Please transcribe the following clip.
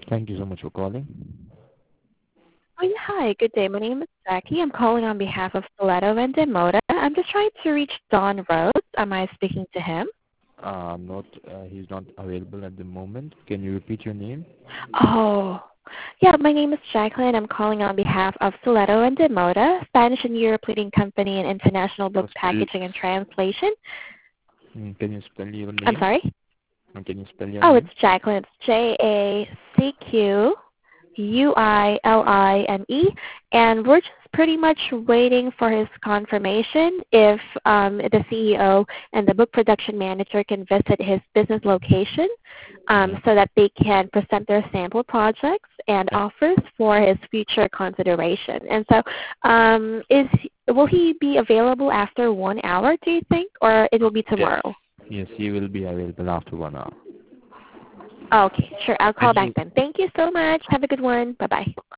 Thank you so much for calling. Oh, yeah, hi. Good day. My name is Jackie. I'm calling on behalf of Stiletto and Demoda. I'm just trying to reach Don Rhodes. Am I speaking to him? Not, he's not available at the moment. Can you repeat your name? Oh, yeah. My name is Jacqueline. I'm calling on behalf of Stiletto and Demoda, Spanish and Europe leading company in international book packaging and translation. Can you spell your I'm name? sorry? Can you spell your Oh, it's name? Jacqueline. It's JACQUILINE, and we're just pretty much waiting for his confirmation if the CEO and the book production manager can visit his business location so that they can present their sample projects and offers for his future consideration. And so, will he be available after 1 hour, do you think, or it will be Yes. tomorrow? Yes, he will be available after 1 hour. Okay, sure. I'll call Thank back you. then. Thank you so much. Have a good one. Bye-bye.